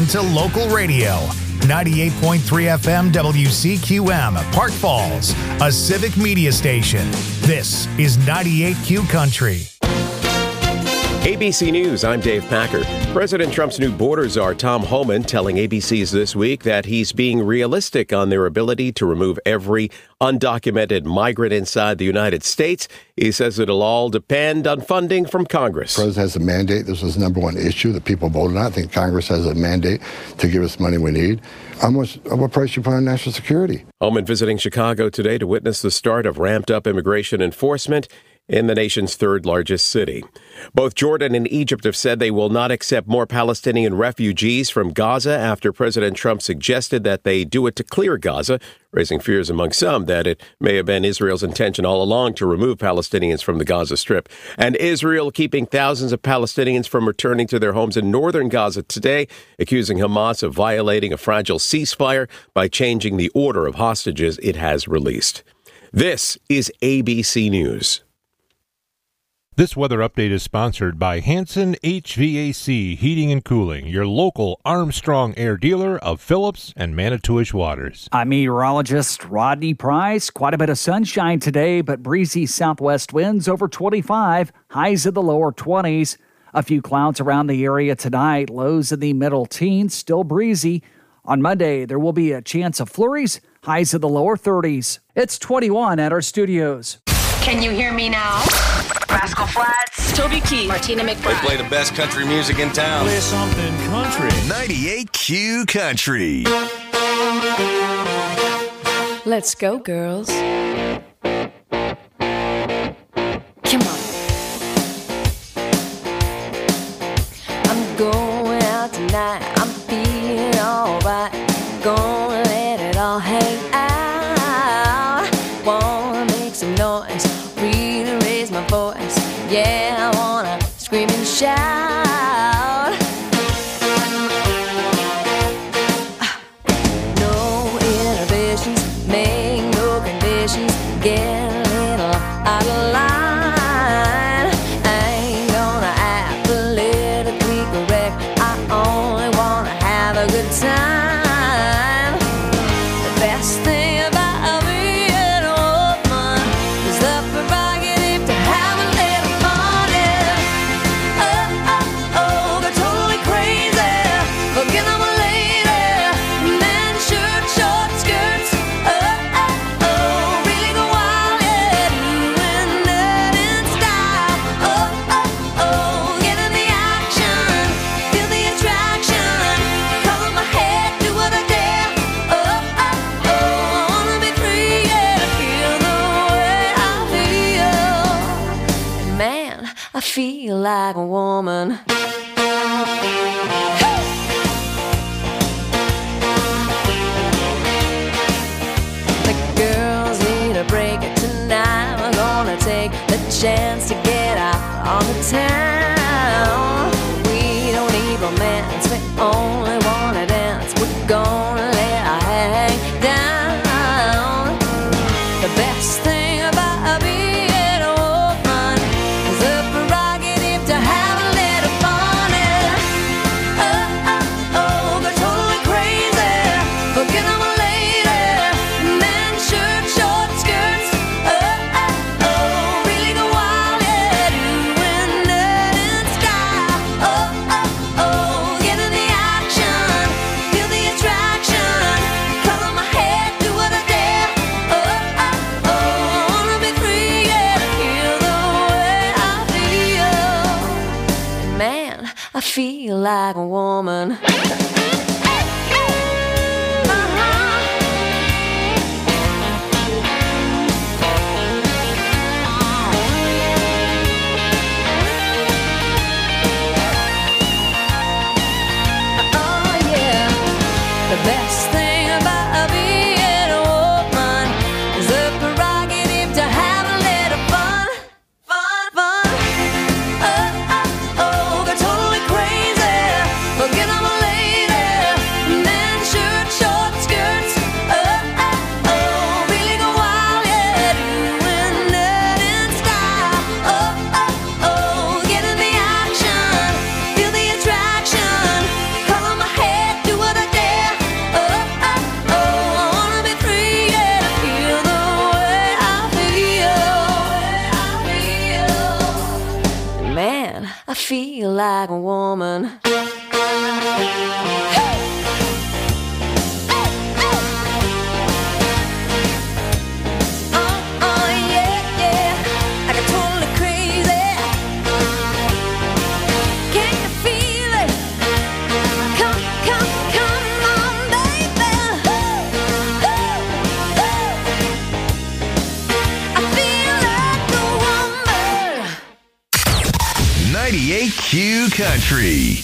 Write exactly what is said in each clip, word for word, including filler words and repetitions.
Listen to local radio. ninety-eight point three F M W C Q M, Park Falls, a civic media station. This is ninety-eight Q Country. A B C News, I'm Dave Packer. President Trump's new border czar, Tom Homan, telling A B C's This Week that he's being realistic on their ability to remove every undocumented migrant inside the United States. He says it'll all depend on funding from Congress. The president has a mandate. This was the number one issue that people voted on. I think Congress has a mandate to give us money we need. How much, what price you put on national security? Homan visiting Chicago today to witness the start of ramped-up immigration enforcement in the nation's third-largest city. Both Jordan and Egypt have said they will not accept more Palestinian refugees from Gaza after President Trump suggested that they do it to clear Gaza, raising fears among some that it may have been Israel's intention all along to remove Palestinians from the Gaza Strip. And Israel keeping thousands of Palestinians from returning to their homes in northern Gaza today, accusing Hamas of violating a fragile ceasefire by changing the order of hostages it has released. This is A B C News. This weather update is sponsored by Hanson H V A C Heating and Cooling, your local Armstrong Air dealer of Phillips and Manitowish Waters. I'm meteorologist Rodney Price. Quite a bit of sunshine today, but breezy southwest winds over twenty-five, highs in the lower twenties. A few clouds around the area tonight, lows in the middle teens, still breezy. On Monday, there will be a chance of flurries, highs in the lower thirties. It's twenty-one at our studios. Can you hear me now? Rascal Flatts, Toby Keith, Martina McBride. They play the best country music in town. Play something country. ninety-eight Q Country. Let's go, girls. Come on. I'm going out tonight. I'm feeling alright. Gonna let it all hang out. Wanna make some noise. Really raise my voice. Yeah, I wanna scream and shout. No inhibitions, make no conditions. Get a little out of line. I ain't gonna act politically correct. I only wanna have a good time. The best thing about being a woman is the prerogative to have a little fun. Yeah. Oh, oh, oh, they're totally crazy. Forget I'm a lady. Men, shirt, short skirts. Oh, oh, oh, really go wild. Yeah, doing that in style. Oh, oh, oh, get in the action. Feel the attraction. Color my head, do what I dare. Oh, oh, oh, I wanna be free. Yeah, to feel the way I feel. Man, I feel like a woman. The girls need a break tonight. We're gonna take the chance to get out on the town. We don't need romance, we only wanna dance. We're gonna let our hang down. The best thing about being a woman is the prerogative to have a little fun. Yeah. Oh, oh, oh, they're totally crazy. Forget I'm a lady. Men, shirt, short skirts. Oh, oh, oh, really go wild. Yeah, doing that in style. Oh, oh, oh, get in the action. Feel the attraction. Color my head, do what I dare. Oh, oh, oh, I wanna be free. Yeah, to feel the way I feel. Man, I feel like a woman. Oh yeah, the best thing about being a woman is the prerogative to have a little fun, fun, fun. Oh, oh, oh, they're totally crazy. Forget I'm a feel like a woman. ninety-eight Q Country.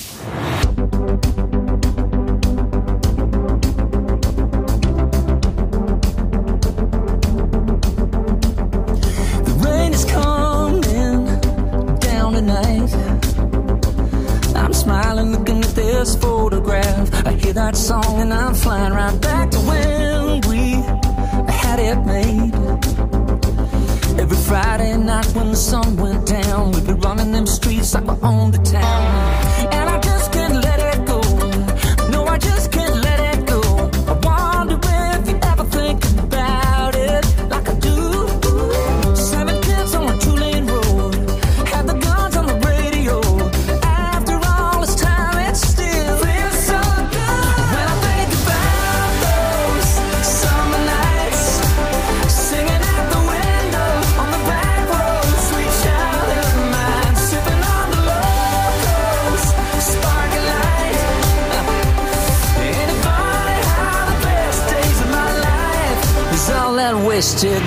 The rain is coming down tonight. I'm smiling looking at this photograph. I hear that song and I'm flying right back to when we had it made. Every Friday night when the sun went down, we'd be running them streets like we owned the town. And I just can't let it go. No, I just can't let it go. I wonder if you ever think about it like I do. Seven kids on a two-lane road, had the guns on the radio. After all this time, it still feels so good. When I think about those summer nights, singing out the window on the back road, sweet childhood of mine, sipping on the locals, sparkling light. Ain't it funny how the best days of my life is all that wasted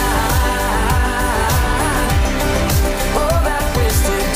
time? All that wasted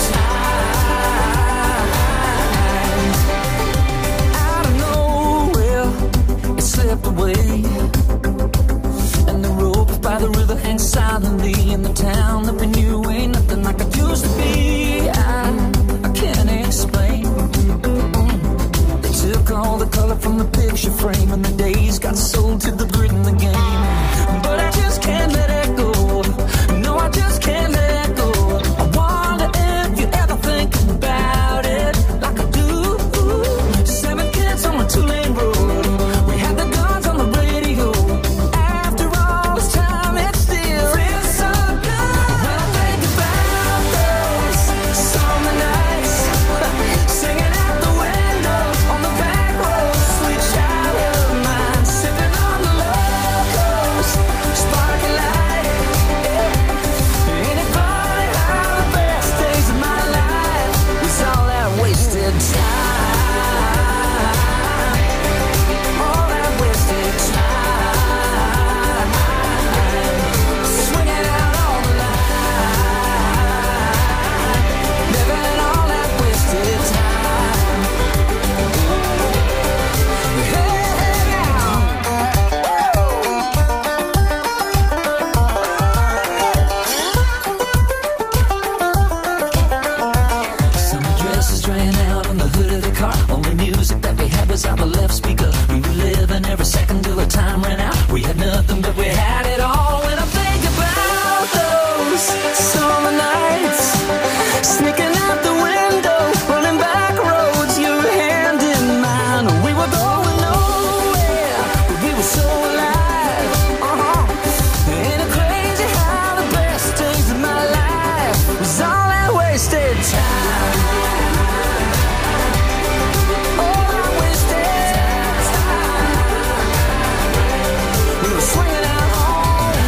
time. Out of nowhere, it slipped away, and the rope by the river hangs silently in the town that we knew ain't nothing like it used to be. I, I can't explain. Mm. They took all the color from the picture frame, and the days got sold to the grit in the game. But I just can't let it go. No, I just can't let it go. I wonder if you ever think about it like I do. Seven kids on a two-lane road, we had the guns on the radio. After all this time, it still feels so good. When I think about those summer nights, singing out the window on the back road, sweet childhood of mine, sipping on the locals, sparkling light. Ain't it funny how the best days of my life was all that wasted time? All that wasted time. Swinging out on the line, living all that wasted time. Hey, now. Summer dresses ran out on the hood of the car. Only music that we had was out the left speaker. We were living every second till the time ran out. We had nothing, but we had it all. When I think about those summer nights, sneaking out the window, running back roads, your hand in mine. We were going nowhere, but we were so alive. Uh-huh. Ain't it crazy how the best days of my life was all that wasted time? All that wasted time. We were swinging out all the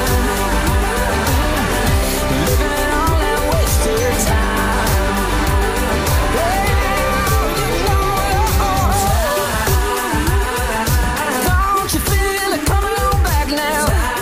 line, living all that wasted time. Yeah, you know it. Don't you feel it coming on back now?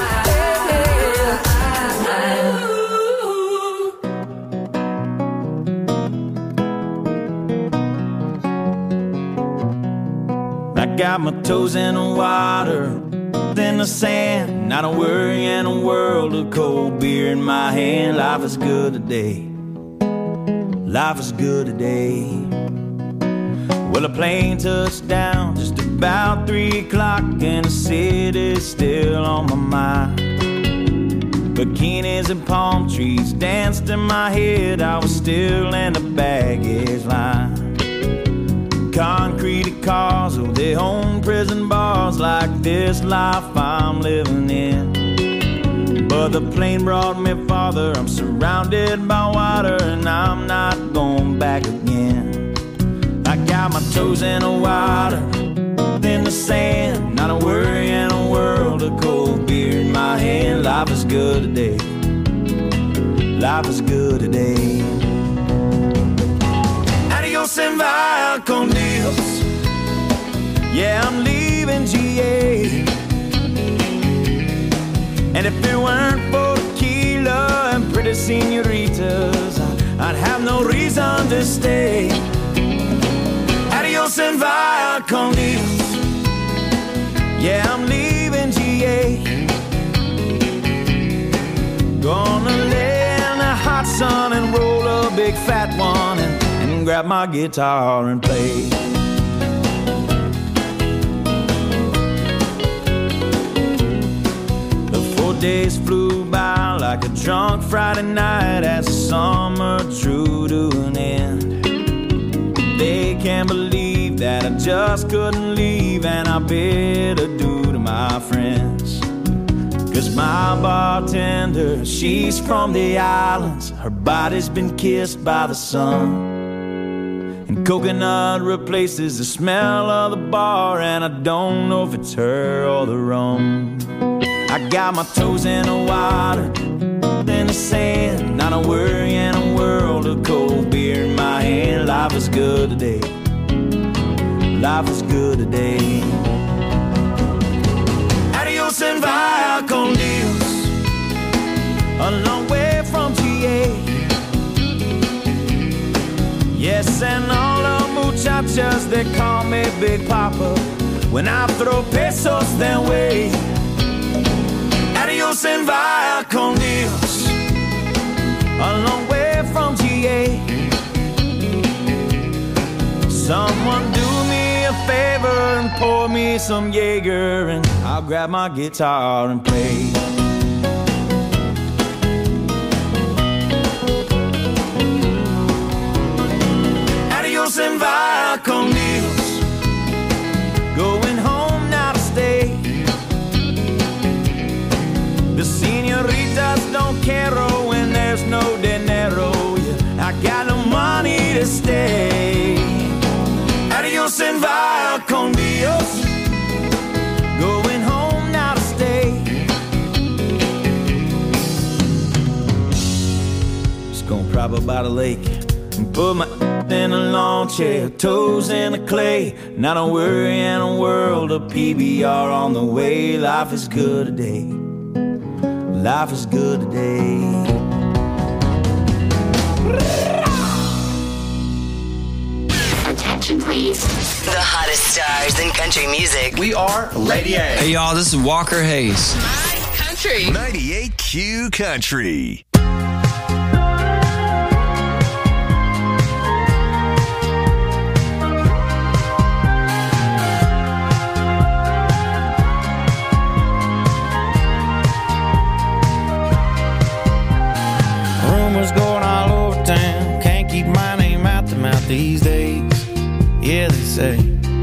I got my toes in the water, in the sand, not a worry in a world of cold beer in my hand. Life is good today. Life is good today. Well, a plane touched down just about three o'clock, and the city's still on my mind. Bikinis and palm trees danced in my head. I was still in the baggage line. Concrete cars, oh, they own prison bars like this life I'm living in. But the plane brought me farther. I'm surrounded by water and I'm not going back again. I got my toes in the water, in the sand, not a worry in a world of cold beer in my hand. Life is good today. Life is good today. Adios and via con Dios. Yeah, I'm leaving G A. And if it weren't for tequila and pretty senoritas, I'd have no reason to stay. Adios and via con Dios. Yeah, I'm leaving G A. Gonna lay in the hot sun and roll a big fat one and, and grab my guitar and play. The four days flew by like a drunk Friday night as the summer drew to an end. They can't believe that I just couldn't leave, and I bid adieu to my friends. Cause my bartender, she's from the islands. Her body's been kissed by the sun, and coconut replaces the smell of the bar, and I don't know if it's her or the rum. I got my toes in the water, in the sand, not a worry in a world of cold beer in my hand. Life is good today. Life is good today. Adios and via con Dios. A long way from G A. Yes, and all the muchachas, they call me Big Papa when I throw pesos their way. Adios and via con Dios. A long way from G A. Someone do me a favor and pour me some Jaeger, and I'll grab my guitar and play. Adios and via con Dios. Going home now to stay. The senoritas don't care when there's no dinero. Yeah, I got no money to stay. Adios and via con Dios. Going home now to stay. Just gonna prop up by the lake and put my in a lawn chair, toes in the clay. Not a worry in a world of P B R on the way. Life is good today. Life is good today. Attention, please. The hottest stars in country music. We are Lady A. Hey, y'all, this is Walker Hayes. My country. ninety-eight Q Country. Rumors going all over town. Can't keep my name out the mouth these days. Yeah, they say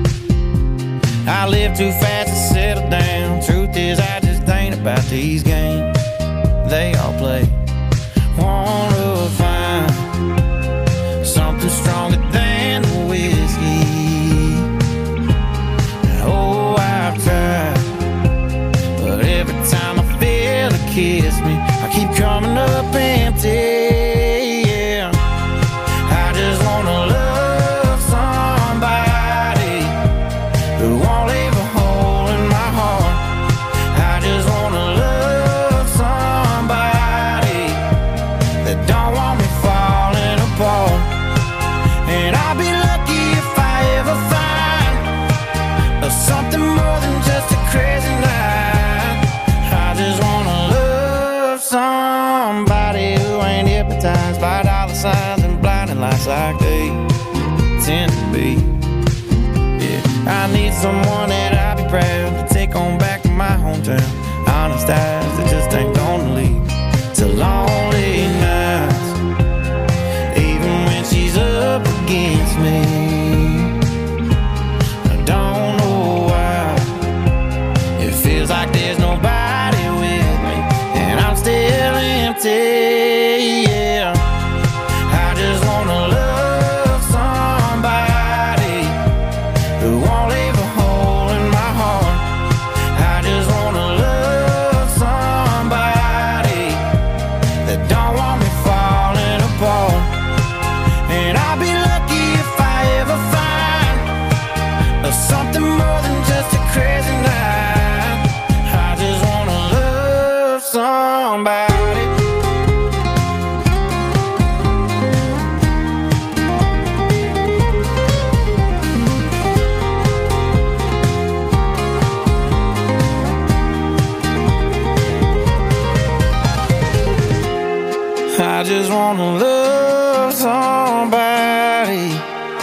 I live too fast to settle down. Truth is, I just ain't about these games they all play. Wanna find something stronger than the whiskey. Oh, I've tried, but every time I feel it kiss me, I keep coming up empty. Yeah, I just wanna love somebody who won't leave a hole in my heart. I just wanna love somebody that don't want me falling apart. And I'll be lucky if I ever find something more than just a crazy night. I just wanna love somebody who ain't hypnotized by dollar signs and blinding lights like they tend to be. Yeah, I need someone that I'll be proud to take on back to my hometown. Honest eyes that just ain't gonna leave to lonely nights, even when she's up against me. I don't know why it feels like there's nobody with me, and I'm still empty. Yeah, I just wanna love somebody. I just wanna love somebody.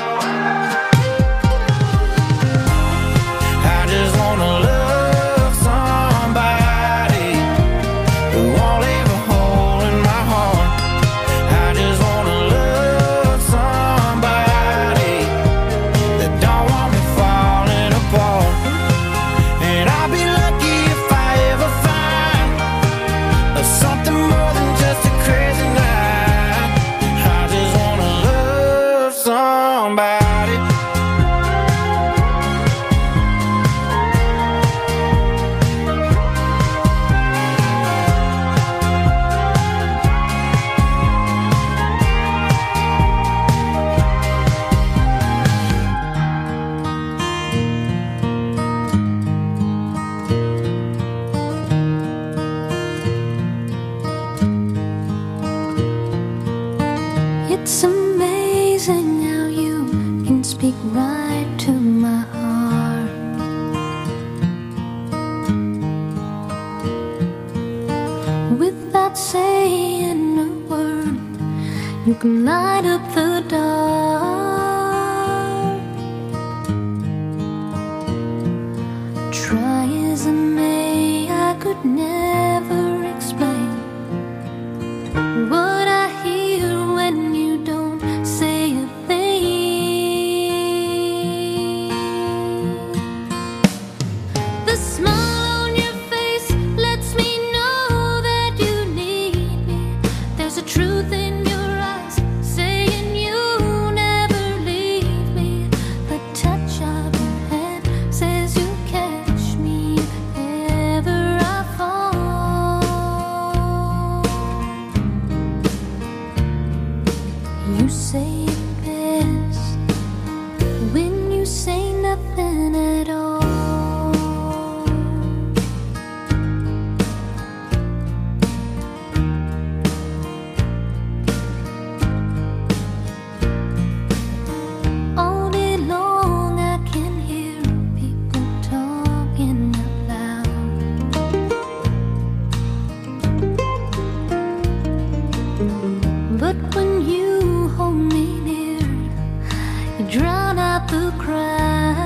I just wanna love somebody who won't leave a hole in my heart. I just wanna love somebody that don't want me falling apart. And I'll be lucky if I ever find something more than just a crazy night. I just wanna love somebody. It's amazing how you can speak right to my heart. Without saying a word, you can light up the dark. Try as I may, I could never explain what I hear when you don't say a thing. The smile on your face lets me know that you need me. There's a truth in your eyes saying you never leave me. The touch of your hand says you catch me if ever I fall. You say it best when you say nothing at all. All day long I can hear people talking out loud. But when you hold me near, you drown out the crowd.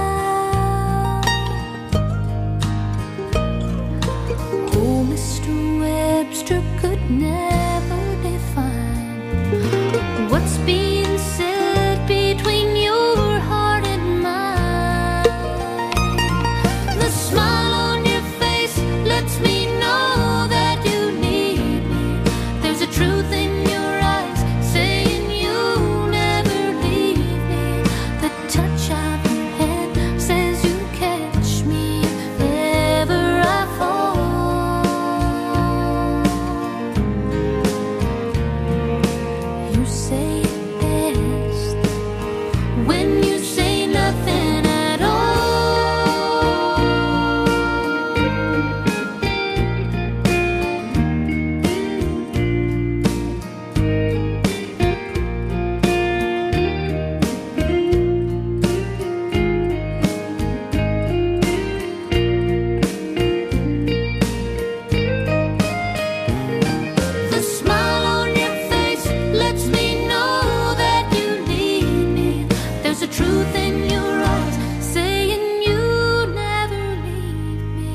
Oh, Mister Webster could never define what's being said between your heart and mine. The smile on your face lets me know that you need me. There's a truth in your eyes saying you never leave me. The touch of your hand says you catch me if ever I fall. You say it best when you say nothing at all. The smile on your face lets me know that you need me. There's a truth in your eyes saying you never leave me.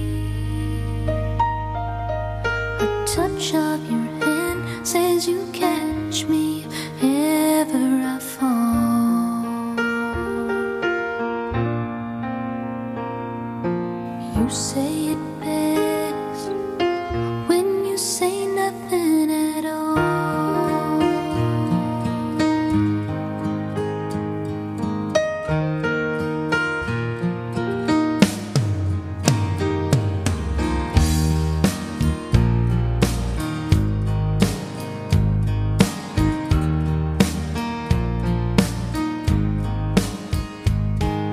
A touch of your hand says you catch me if ever I fall. You say it best when you say nothing at all.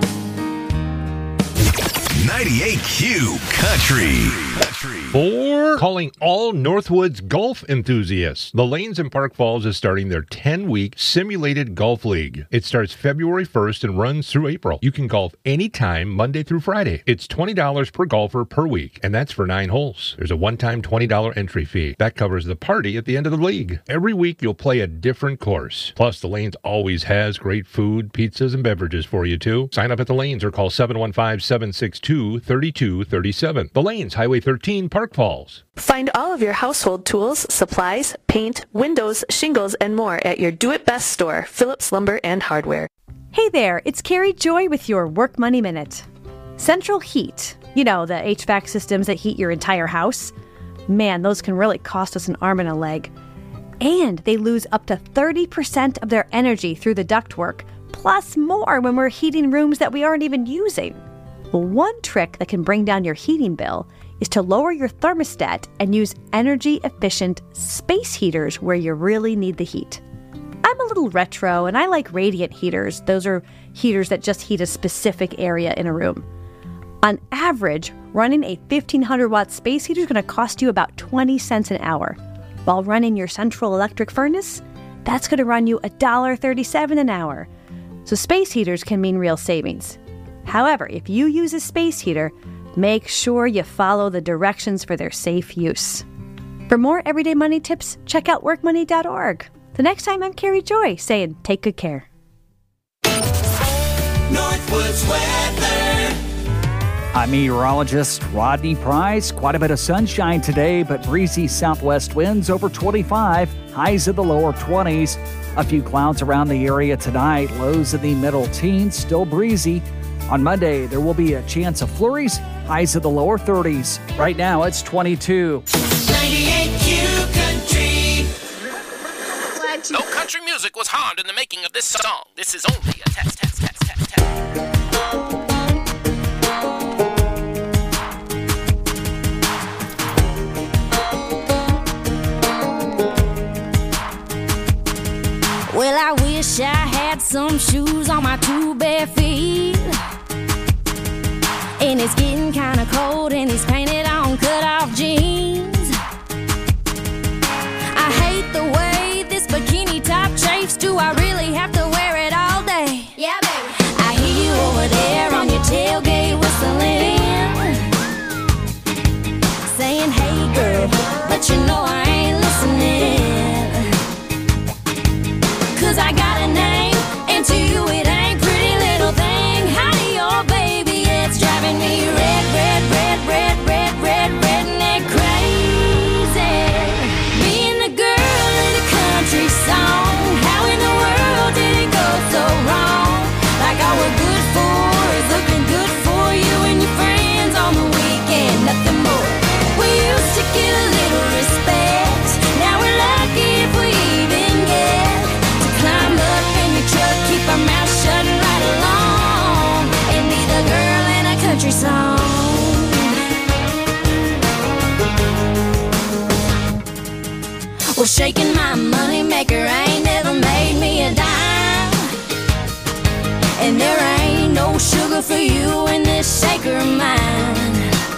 ninety-eight Q Country. For We're calling all Northwoods golf enthusiasts. The Lanes in Park Falls is starting their ten-week simulated golf league. It starts February first and runs through April. You can golf anytime, Monday through Friday. It's twenty dollars per golfer per week, and that's for nine holes. There's a one-time twenty dollars entry fee. That covers the party at the end of the league. Every week, you'll play a different course. Plus, the Lanes always has great food, pizzas, and beverages for you, too. Sign up at the Lanes or call seven one five, seven six two, three two three seven. The Lanes, Highway thirteen, Park Falls. Find all of your household tools, supplies, paint, windows, shingles, and more at your Do It Best store, Phillips Lumber and Hardware. Hey there, it's Carrie Joy with your Work Money Minute. Central heat, you know, the H V A C systems that heat your entire house. Man, those can really cost us an arm and a leg. And they lose up to thirty percent of their energy through the ductwork, plus more when we're heating rooms that we aren't even using. Well, one trick that can bring down your heating bill is to lower your thermostat and use energy-efficient space heaters where you really need the heat. I'm a little retro, and I like radiant heaters. Those are heaters that just heat a specific area in a room. On average, running a fifteen hundred watt space heater is going to cost you about twenty cents an hour. While running your central electric furnace, that's going to run you one dollar thirty-seven an hour. So space heaters can mean real savings. However, if you use a space heater, make sure you follow the directions for their safe use. For more everyday money tips, check out work money dot org. The next time, I'm Carrie Joy saying take good care. Northwoods weather. I'm meteorologist Rodney Price. Quite a bit of sunshine today, but breezy southwest winds over twenty-five, highs in the lower twenties. A few clouds around the area tonight, lows in the middle teens, still breezy. On Monday, there will be a chance of flurries, highs in the lower thirties. Right now, it's twenty-two. ninety-eight Q Country. No country music was harmed in the making of this song. This is only a test, test, test, test, test. Well, I wish I had some shoes on my two bare feet. And it's getting kinda cold and he's painted on cut-off jeans. I hate the way this bikini top chafes. Do I really have to wear it all day? Yeah, baby. I hear you over there on your tailgate whistling, saying, hey girl, but you know I ain't listening. Cause I got a name, and to you it ain't pretty little thing. Howdy, oh baby, it's driving me red, red, red, red, red, red, redneck crazy. Being the girl in a country song, how in the world did it go so wrong? Like all we're good for is looking good for you and your friends on the weekend, nothing more. We used to get a little respect, now we're lucky if we even get to climb up in your truck, keep our mouth shut and ride along, and be the girl in a country song. Well, shaking my money maker ain't never made me a dime, and there ain't no sugar for you in this shaker of mine.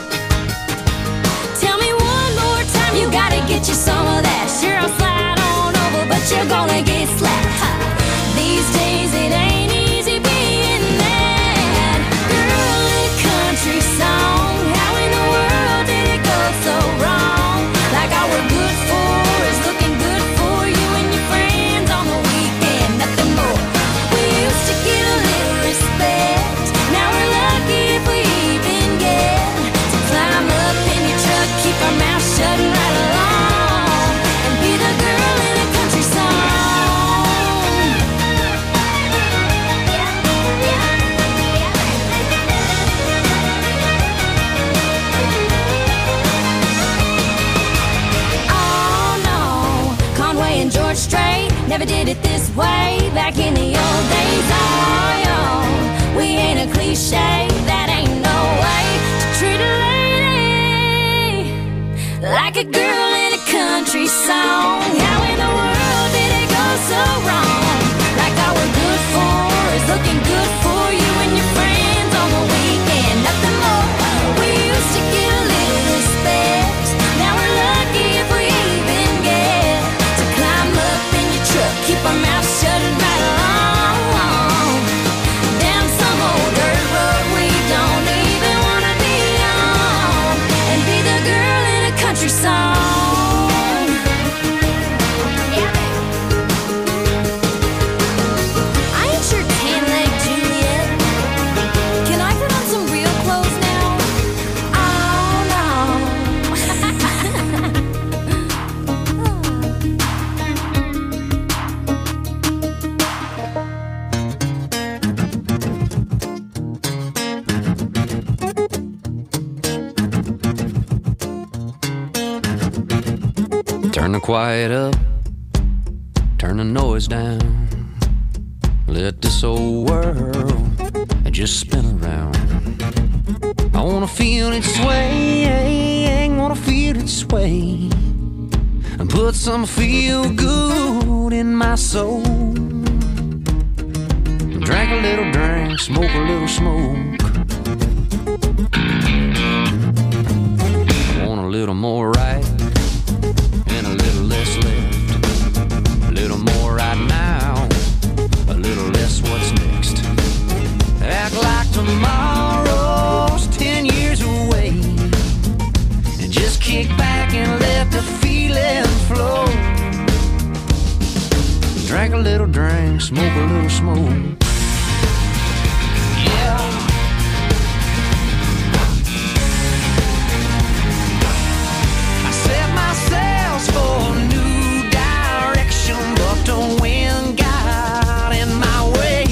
Tell me one more time, you gotta get you some of that. Sure, I'll slide on over, but you're gonna get slapped. Ha. These days it ain't easy being that girl in a country song. How in the world did it go so wrong? Like all we're good for is looking good for you and your friends on the weekend, nothing more. We used to get a little respect, now we're lucky if we even get to climb up in your truck, keep our mouth shut and ride along, and be the girl in a country song. Oh no, Conway and George Strait never did it this way back in the old days. Oh, yo, we ain't a cliche, that ain't no way to treat a lady like a girl in a country song. How in the world did it go so wrong? Like all we're good for is looking good for you and your friends on the weekend, nothing more. We used to get a little respect, now we're Turn the quiet up, turn the noise down. Let this old world just spin around. I wanna feel it sway, wanna feel it sway, and put some feel good in my soul. Drink a little drink, smoke a little smoke. I want a little more right and a little less left. A little more right now, a little less what's next. Act like tomorrow's ten years away, and just kick back and let the feeling flow. Drink a little drink, smoke a little smoke. Yeah. I set my sails for a new direction, but the wind got in my way.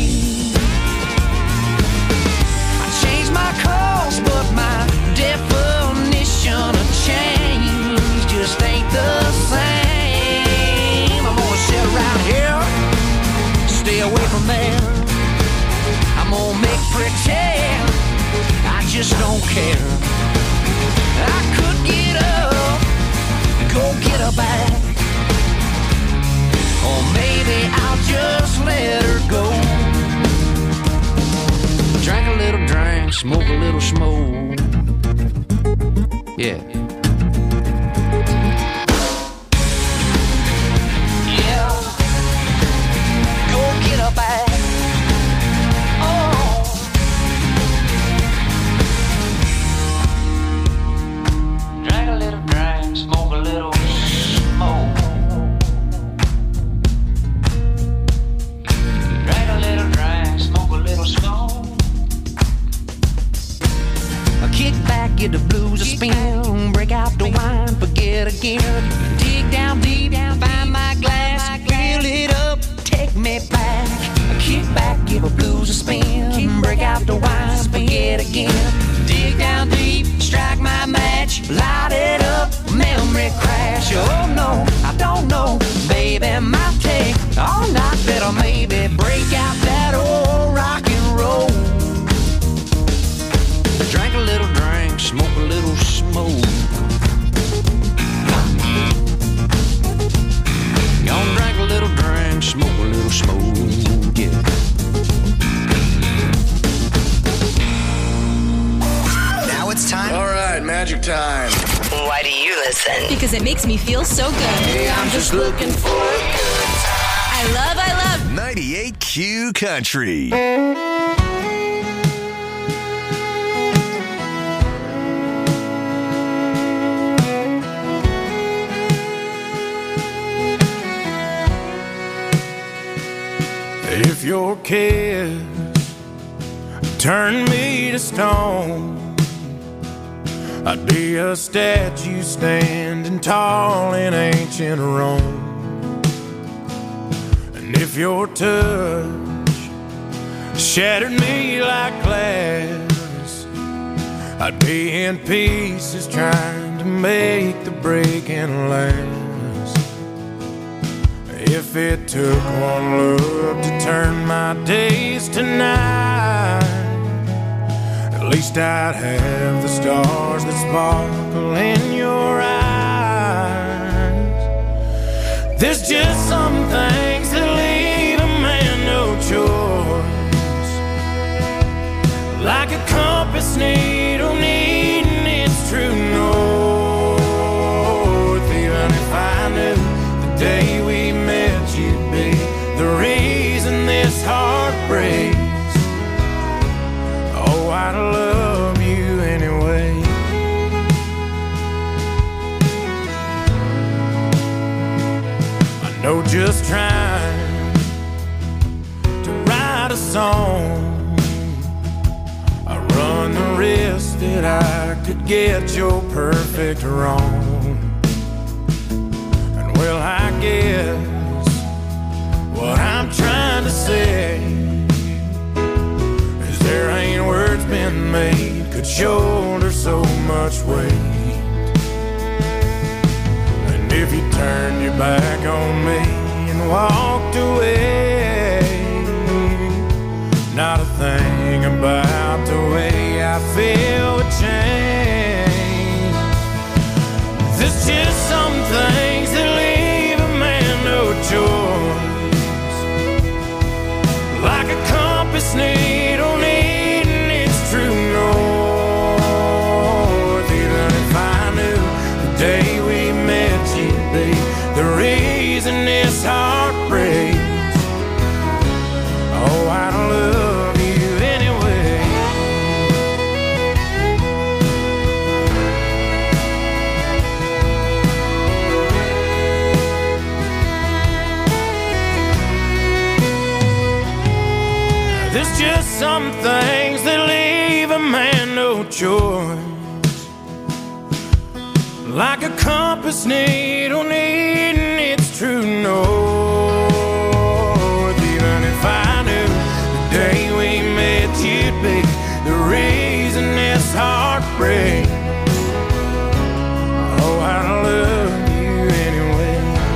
I changed my course, but my definition of change just ain't the same. I'm gonna sit around here, stay away from there. I'm gonna make pretend I just don't care. I could get up, go get her back, or maybe I'll just let her go. Drink a little drink, smoke a little smoke. Yeah. Yeah. Go get her back. Drink a little drink, smoke a little smoke. Drink a little drink, smoke a little smoke. I kick back, get the blues a spin, break out the wine, forget again. Dig down deep, find my glass, fill it up, take me back. I kick back, give a blues a spin, break out the wine, forget again. Dig down deep, strike my match, light it up, memory crash. Oh no, I don't know, baby, might take all night, better maybe break out that old rock and roll. Drink a little drink, smoke a little smoke. Gonna drink a little drink, smoke a little smoke, yeah. Now it's time. All right, magic time. Why do you listen? Because it makes me feel so good. Hey, I'm just looking for a good time. I love, I love ninety-eight Q Country. If your kiss turned me to stone, I'd be a statue standing tall in ancient Rome. And if your touch shattered me like glass, I'd be in pieces trying to make the breaking last. If it took one look to turn my days to night, at least I'd have the stars that sparkle in your eyes. There's just some things that leave a man no choice, like a compass needle needing its true north. Even if I knew the day we met you'd be the reason this heart breaks, oh, I'd love you anyway. I know just trying to write a song, I run the risk that I could get your perfect wrong. And well, I guess what I'm trying to say is there ain't words been made could shoulder so much weight. her back on me and walked away. Not a thing about the way I feel would change. There's just some things that leave a man no choice. Like a compass needle needing its true north. Even if I knew the day we met you'd be the reason this heart breaks. Oh, I love you anyway. There's just some things that leave a man no choice. Like a compass needle needing its true north. Even if I knew the day we met you'd be the reason this heart breaks. Oh, I love you anyway.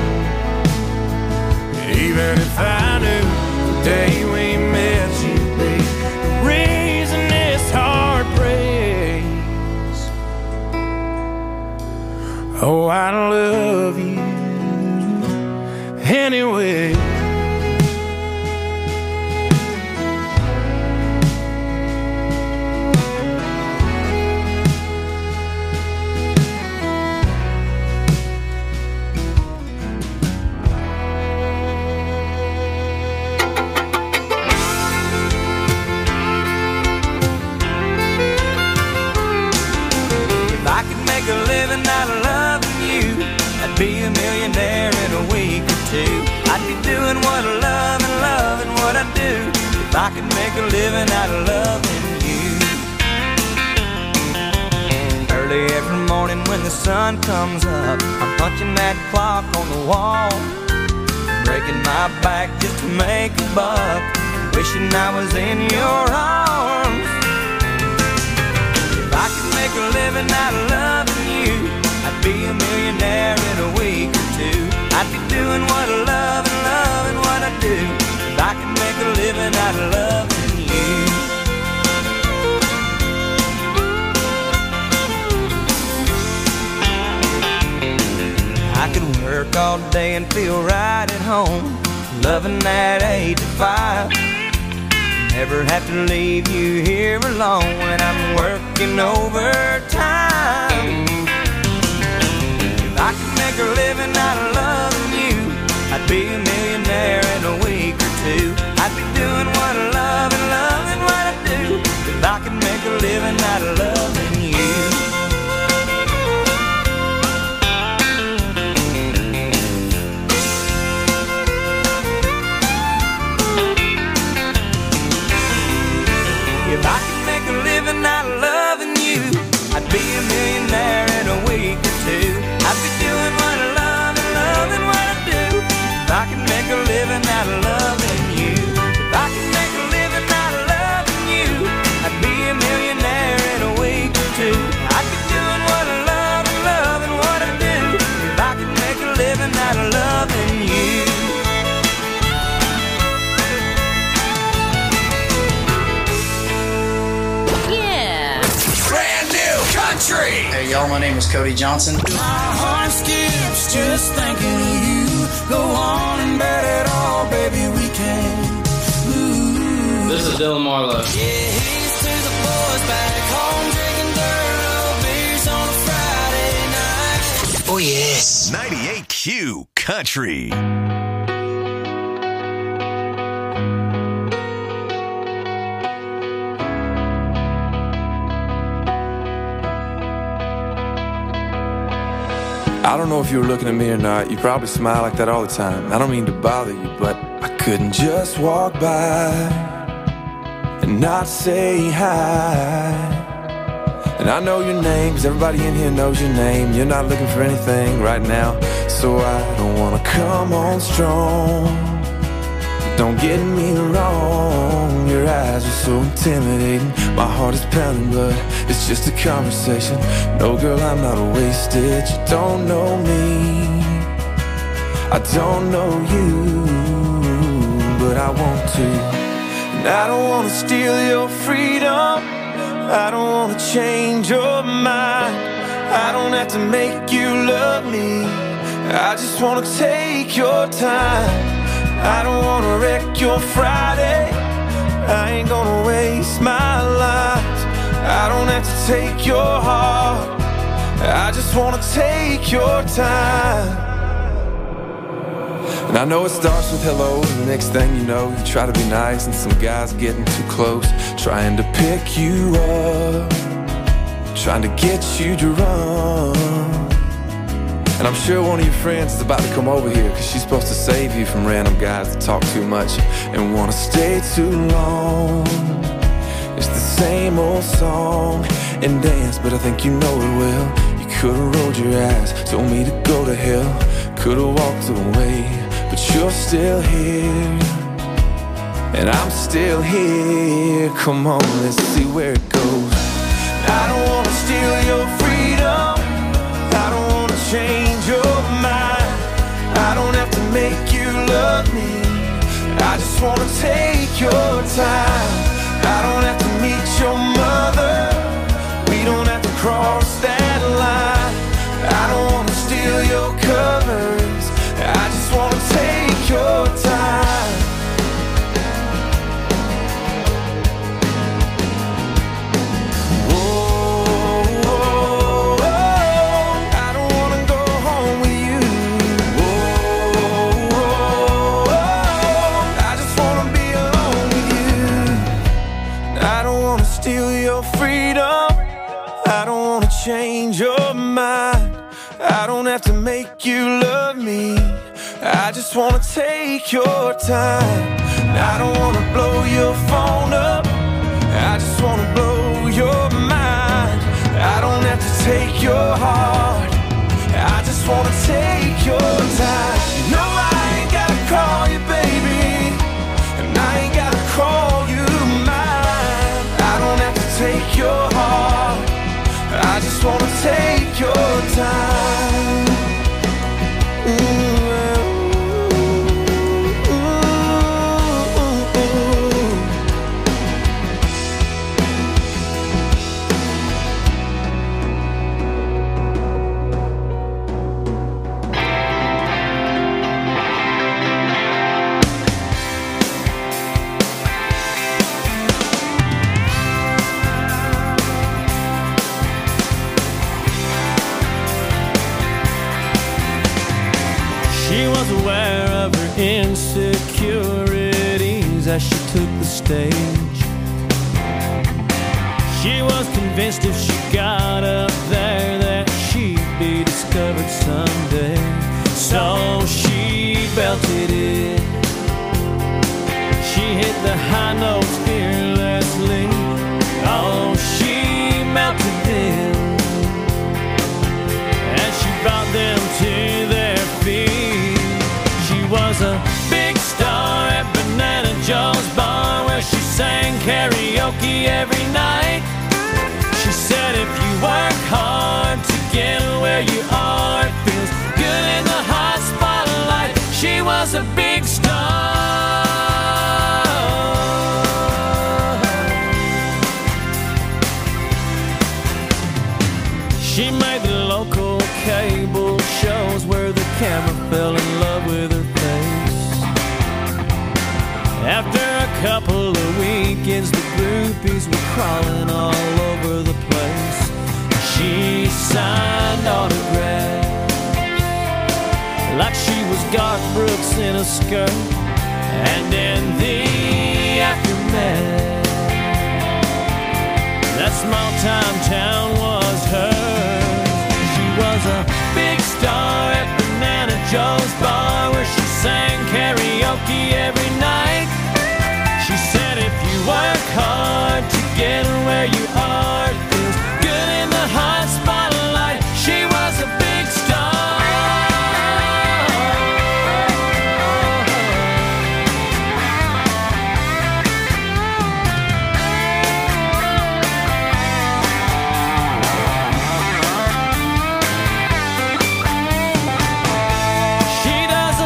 Even if I knew the day we met you'd be the reason this heart breaks. Oh, I love you anyway. If I could make a living out of loving you, I'd be a millionaire in a week or two. I'd be doing what I love and loving what I do. If I could make a living out of loving you. Early every morning when the sun comes up, I'm punching that clock on the wall, breaking my back just to make a buck, wishing I was in your arms. If I could make a living out of loving you, I'd be a millionaire in a week or two. I'd be doing what I love and loving what I do. If I could make a living out of loving you. I could work all day and feel right at home, loving that eight to five. Never have to leave you here alone when I'm working overtime. If I could make a living out of loving you, I'd be a millionaire in a week or two. I'd be doing what I love and loving what I do. If I could make a living out of loving you. If I could make a living out of loving you, I'd be a millionaire in a week or two. I'd be doing what I love and loving what I do. If I could make a living out of loving you. If I could make a living out of loving you, I'd be a millionaire in a week or two. I'd be doing what I love and loving what I do. If I could make a living out of loving you. Country. Hey y'all, my name is Cody Johnson. My heart skips just thinking of you. Go on and bet it all, baby, we can. Ooh. This is Dylan Marlowe. Yeah, here's to the boys back home drinking dirty beers on a Friday night. Oh yes, ninety-eight Q Country. I don't know if you were looking at me or not. You probably smile like that all the time. I don't mean to bother you, but I couldn't just walk by and not say hi. And I know your name, cause everybody in here knows your name. You're not looking for anything right now, so I don't wanna come on strong. Don't get me wrong, your eyes are so intimidating. My heart is pounding, but it's just a conversation. No girl, I'm not wasted, you don't know me. I don't know you, but I want to. And I don't wanna steal your freedom, I don't wanna change your mind, I don't have to make you love me, I just wanna take your time. I don't wanna wreck your Friday, I ain't gonna waste my life. I don't have to take your heart, I just wanna take your time. And I know it starts with hello, and the next thing you know, you try to be nice, and some guy's getting too close, trying to pick you up, trying to get you drunk. And I'm sure one of your friends is about to come over here, cause she's supposed to save you from random guys that talk too much and wanna stay too long. It's the same old song and dance, but I think you know it well. You could've rolled your eyes, told me to go to hell, could've walked away, but you're still here, and I'm still here. Come on, let's see where it goes. I don't wanna steal your freedom, I don't wanna change your mind, I don't have to make you love me, I just wanna take your time. I don't have to meet your mother, we don't have to cross that line, I don't wanna steal your covers, I just wanna take your time. Whoa, whoa, whoa, I don't wanna go home with you. Whoa, whoa, whoa, I just wanna be alone with you. I don't wanna steal your freedom, I don't wanna change your mind, I don't have to make you love me, I just wanna take your time. I don't wanna blow your phone up, I just wanna blow your mind, I don't have to take your heart, I just wanna take your time. No, I ain't gotta call you baby, and I ain't gotta call you mine, I don't have to take your heart, I just wanna take your time. Ooh. Insecurities as she took the stage. She was convinced if she got up there that she'd be discovered someday. So she belted it, she hit the high notes fearlessly. Oh, she melted them and she brought them to their feet. She was a big star at Banana Joe's bar where she sang karaoke every night. She said if you work hard to get where you are, it feels good in the hot spotlight. She was a big star. She made the local cable shows where the camera fell in love with her face. After a couple of weekends, the groupies were crawling all over the place. She signed autographs like she was Garth Brooks in a skirt. And in the aftermath, that small time town was hers. She was a big star at Banana Joe's bar where she sang karaoke every night. She said if you work hard to get where you are, it feels good in the hot spotlight. She was a big star. She doesn't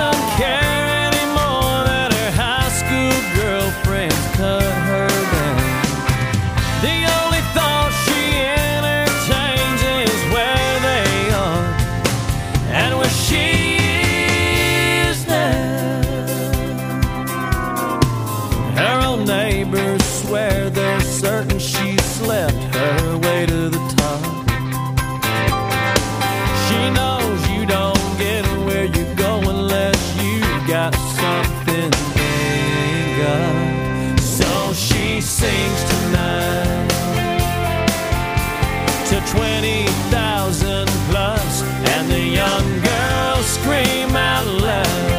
scream out loud,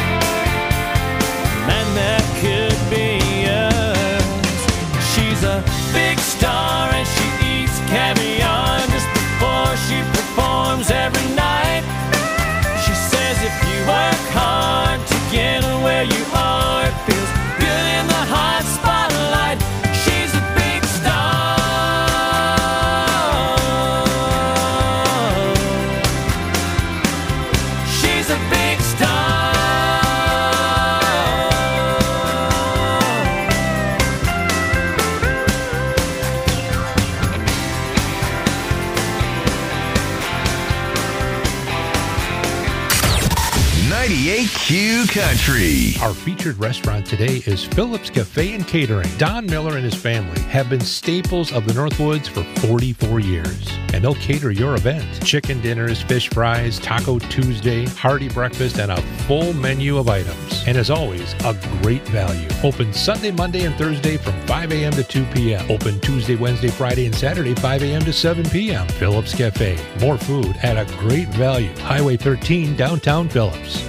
man, that could be us. She's a big star and she eats caviar just before she performs every night. She says if you work hard to get where you are, it feels good in the hot spotlight. She's a big star. She's a big star. ninety-eight Q Country. Our featured restaurant today is Phillips Cafe and Catering. Don Miller and his family have been staples of the Northwoods for forty-four years, and they'll cater your event. Chicken dinners, fish fries, Taco Tuesday, hearty breakfast, and a full menu of items. And as always, a great value. Open Sunday, Monday, and Thursday from five a.m. to two p.m. Open Tuesday, Wednesday, Friday, and Saturday, five a.m. to seven p.m. Phillips Cafe. More food at a great value. Highway thirteen, downtown Phillips.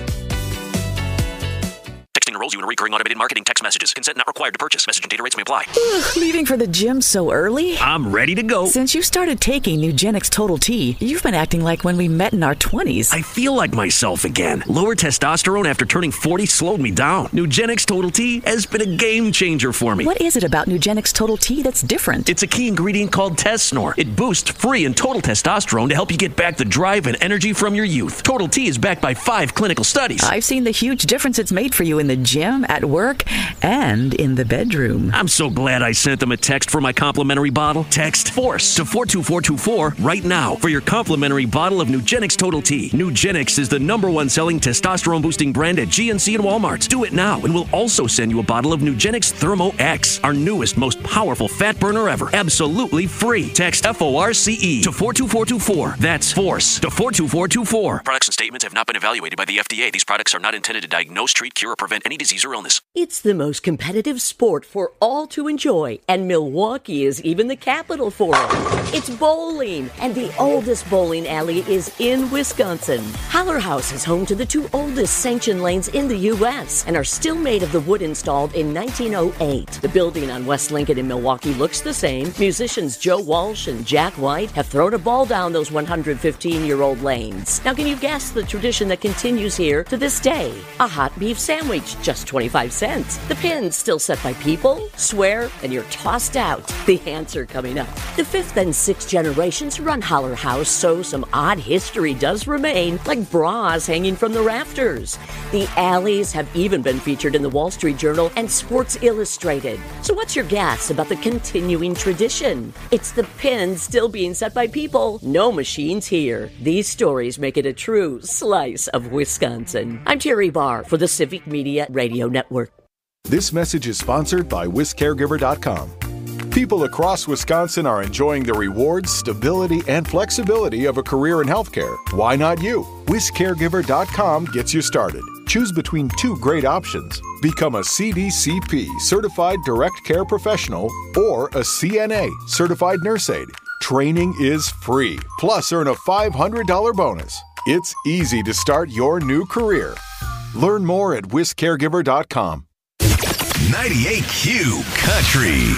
Texting enrolls you in recurring automated marketing text messages. Consent not required to purchase. Message and data rates may apply. Ugh, leaving for the gym so early? I'm ready to go. Since you started taking Nugenix Total T, you've been acting like when we met in our twenties. I feel like myself again. Lower testosterone after turning forty slowed me down. Nugenix Total T has been a game changer for me. What is it about Nugenix Total T that's different? It's a key ingredient called Tesnor. It boosts free and total testosterone to help you get back the drive and energy from your youth. Total T is backed by five clinical studies. I've seen the huge difference it's made for you in the gym, at work, and in the bedroom. I'm so glad I sent them a text for my complimentary bottle. Text FORCE to four two four two four right now for your complimentary bottle of Nugenix Total T. Nugenix is the number one selling testosterone boosting brand at G N C and Walmart. Do it now, and we'll also send you a bottle of Nugenix Thermo X, our newest, most powerful fat burner ever. Absolutely free. Text F O R C E to four two four two four. That's FORCE to four two four two four. Products and statements have not been evaluated by the F D A. These products are not intended to diagnose, treat, cure, or prevent any disease or illness. It's the most competitive sport for all to enjoy, and Milwaukee is even the capital for it. It's bowling, and the oldest bowling alley is in Wisconsin. Holler House is home to the two oldest sanctioned lanes in the U S and are still made of the wood installed in nineteen oh eight. The building on West Lincoln in Milwaukee looks the same. Musicians Joe Walsh and Jack White have thrown a ball down those one hundred fifteen-year-old lanes. Now, can you guess the tradition that continues here to this day? A hot beef sandwich, just twenty-five cents. The pin's still set by people, swear, and you're tossed out. The answer coming up. The fifth and sixth generations run Holler House, so some odd history does remain, like bras hanging from the rafters. The alleys have even been featured in the Wall Street Journal and Sports Illustrated. So what's your guess about the continuing tradition? It's the pins still being set by people, no machines here. These stories make it a true slice of Wisconsin. I'm Terry Barr for the Civic Media Radio Network. This message is sponsored by Wis Caregiver dot com. People across Wisconsin are enjoying the rewards, stability, and flexibility of a career in healthcare. Why not you? Wis Caregiver dot com gets you started. Choose between two great options. Become a C D C P, Certified Direct Care Professional, or a C N A, Certified Nurse Aide. Training is free, plus earn a five hundred dollars bonus. It's easy to start your new career. Learn more at Wis Caregiver dot com. ninety-eight Q Country.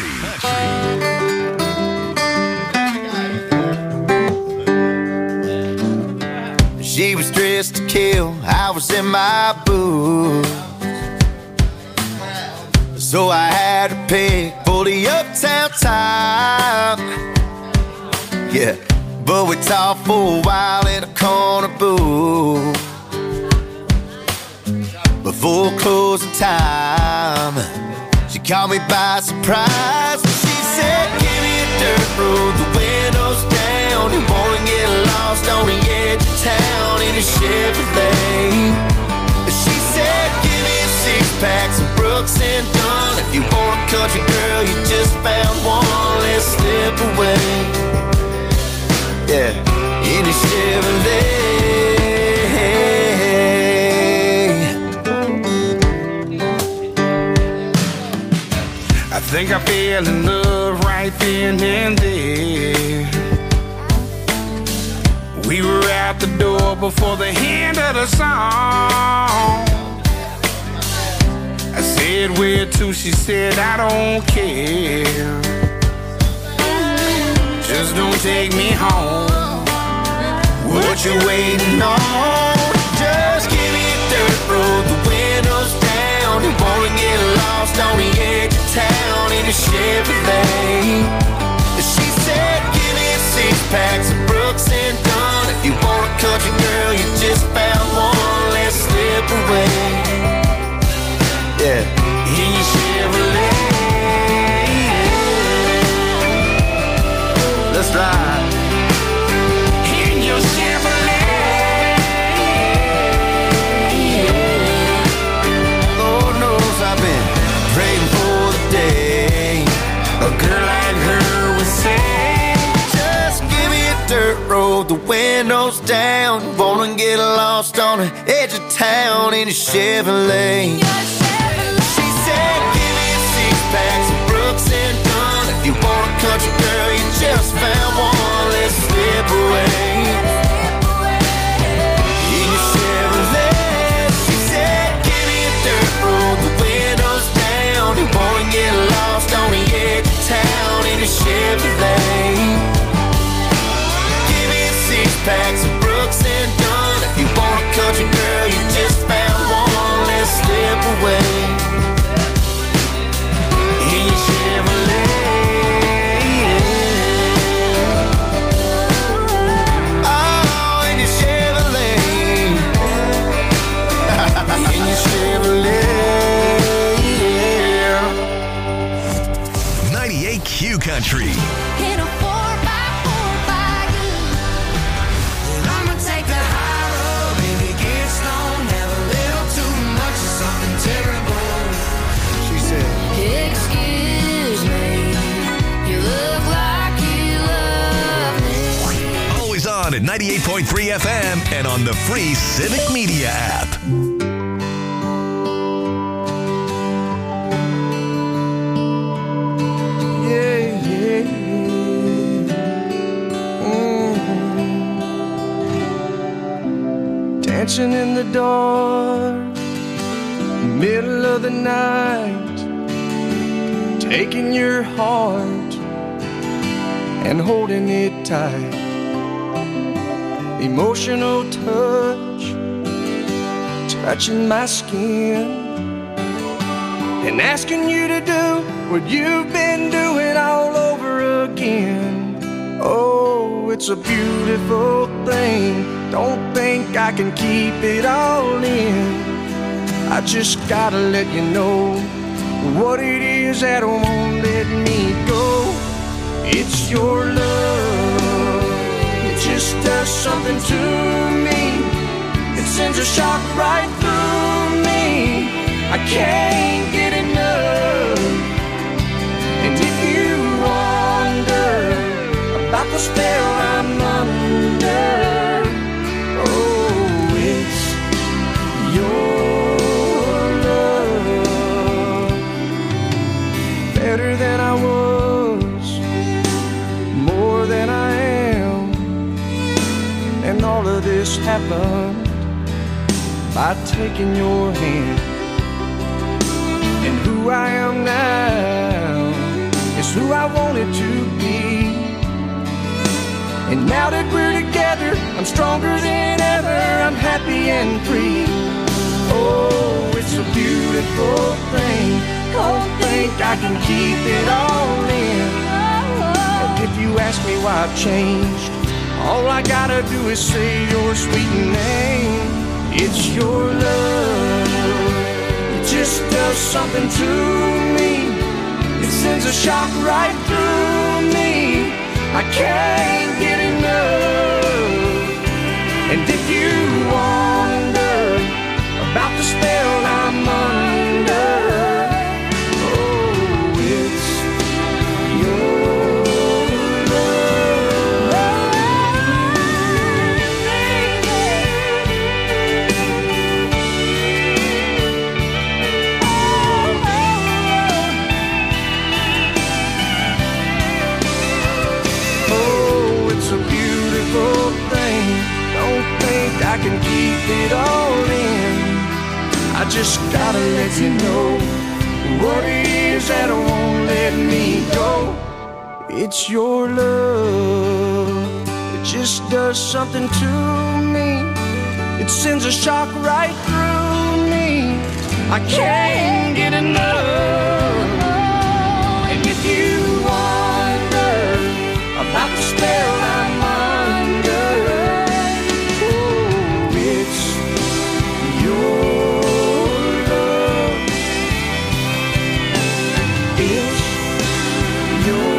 She was dressed to kill, I was in my boots. So I had to pick for the uptown time. Yeah, but we talked for a while in a corner booth before closing time. She caught me by surprise. She said, give me a dirt road, the windows down. You wanna get lost on the edge of town in a Chevrolet. She said, give me a six pack, some Brooks and Dunn. If you want a country girl, you just found one. Let's slip away. Yeah, in a Chevrolet. I think I fell in love right then and there. We were out the door before the end of the song. I said, where to? She said, I don't care. Just don't take me home. What you waiting on? Just give me a dirt road, the windows down. You wanna get lost on the edge of town in a Chevrolet. She said, give me six packs of Brooks and Dunn. If you want a country girl, you just found one. Let's slip away. Yeah, in your Chevrolet. Let's ride. In your Chevrolet. Lord knows I've been praying for the day a girl like her would say, just give me a dirt road, the windows down. Wanna get lost on the edge of town in a Chevrolet. She said, give me six packs of Brooks and Dunn. If you want a country girl, you just found one. Let's slip away. In your Chevrolet. She said, give me a dirt road, the windows down. You wanna get lost on the edge of town in a Chevrolet. Give me six packs of Brooks and Dunn. If you want a country girl, you just found one. Let's slip away. In your Chevrolet. Oh, in your Chevrolet. In your Chevrolet. ninety-eight Q Country. I'ma take the high road, baby, get slow, never little too much of something terrible. She said, excuse me, you look like you love me. Always on at ninety-eight point three F M and on the free Civic Media app. yeah, yeah, yeah. Mm. Dancing in the dark, middle of the night, taking your heart and holding it tight. Emotional touch, touching my skin, and asking you to do what you've been doing all over again. Oh, it's a beautiful thing. Don't think I can keep it all in. I just gotta let you know what it is that won't let me go. It's your love. It just does something to me. It sends a shock right through me. I can't get enough. And if you wonder about the spell I'm under, oh, it's your love. Better than I was, more than I am. And all of this happened by taking your hand. And who I am now is who I wanted to be. And now that we're together, I'm stronger than ever. I'm happy and free. Oh, it's a beautiful thing. Don't think I can keep it all in. And if you ask me why I've changed, all I gotta do is say your sweet name. It's your love. It just does something to me. It sends a shock right through me. I can't get enough. And if you wonder about the spell I'm under, oh, it's your I keep it all in. I just gotta let you know what it is that won't let me go. It's your love, it just does something to me. It sends a shock right through me. I can't get enough. And if you wonder about the spell I'm under, oh, it's your love. It's your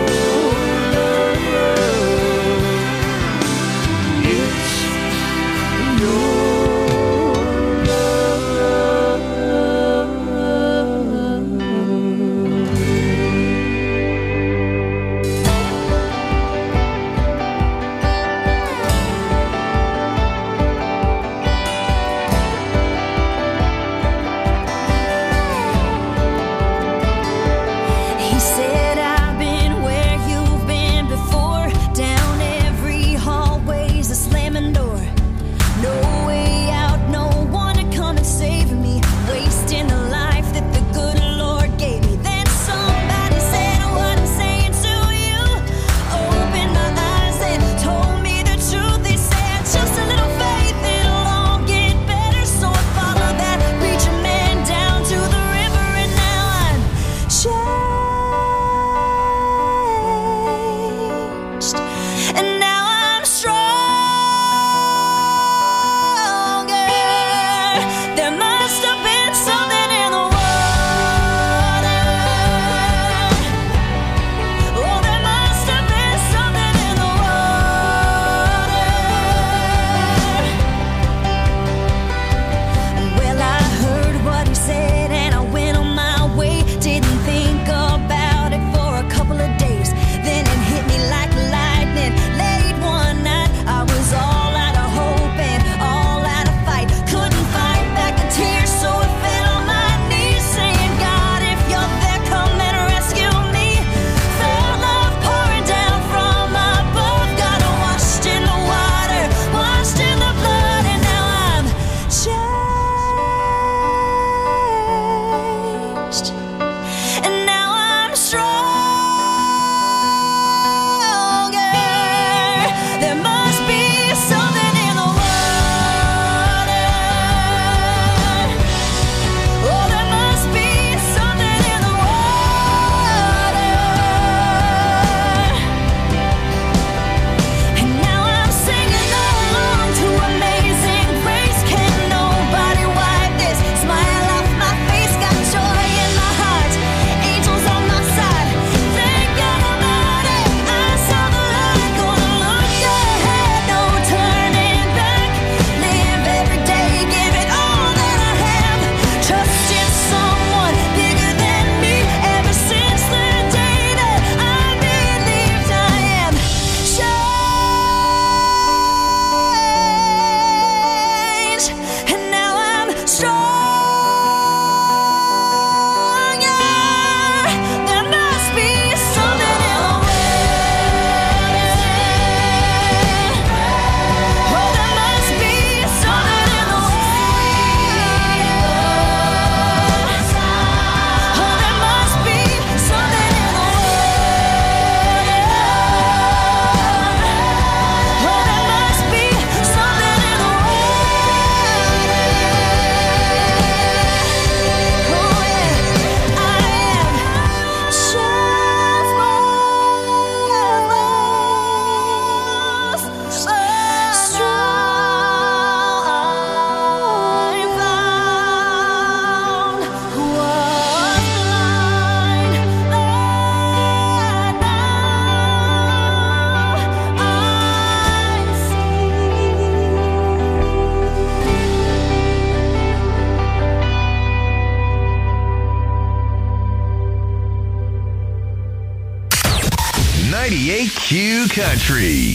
ninety-eight Q Country.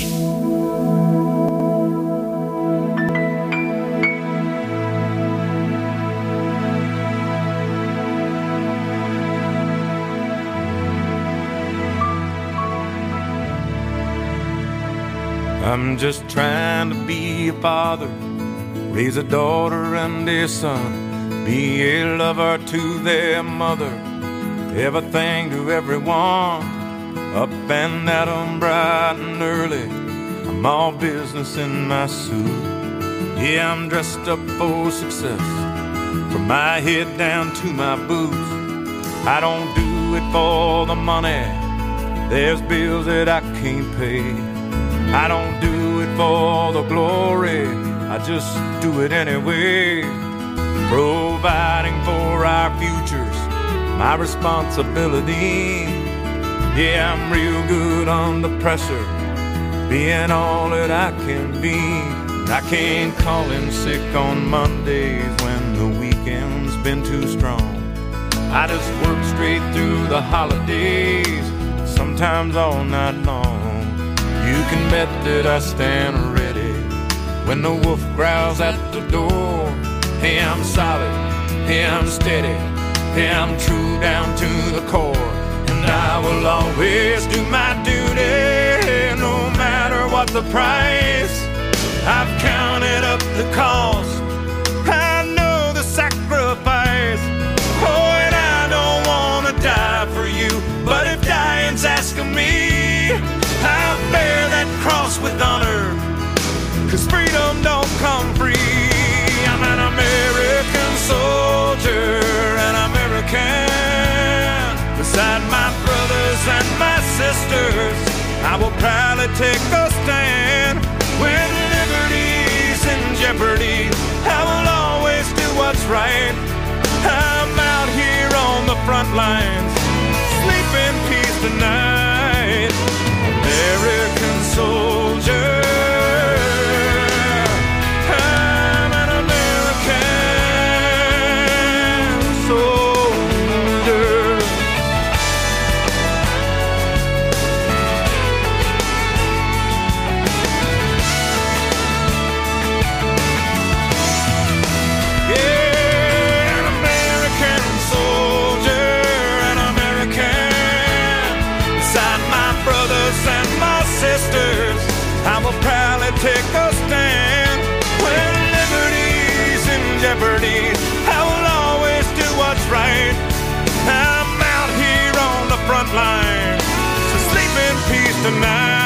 I'm just trying to be a father, raise a daughter and a son, be a lover to their mother, everything to everyone, up and at 'em bright and early. I'm all business in my suit. Yeah, I'm dressed up for success, from my head down to my boots. I don't do it for the money, there's bills that I can't pay. I don't do it for the glory, I just do it anyway. Providing for our futures, my responsibility. Yeah, I'm real good under pressure, being all that I can be. I can't call in sick on Mondays when the weekend's been too strong. I just work straight through the holidays, sometimes all night long. You can bet that I stand ready when the wolf growls at the door. Hey, I'm solid, hey, I'm steady, hey, I'm true down to the core. And I will always do my duty, no matter what the price. I've counted up the cost, I know the sacrifice. Oh, and I don't want to die for you, but if dying's asking me, I'll bear that cross with honor, 'cause freedom don't come free. I'm an American soldier, an American. Beside my brothers and my sisters, I will proudly take a stand. When liberty's in jeopardy, I will always do what's right. I'm out here on the front lines, sleep in peace tonight. American soldier, I'm an American soldier. Yeah, an American soldier, an American. Beside my brothers and my sisters, I will proudly take a stand. When liberty's in jeopardy, I will always do what's right. I'm out here on the front line, so sleep in peace tonight.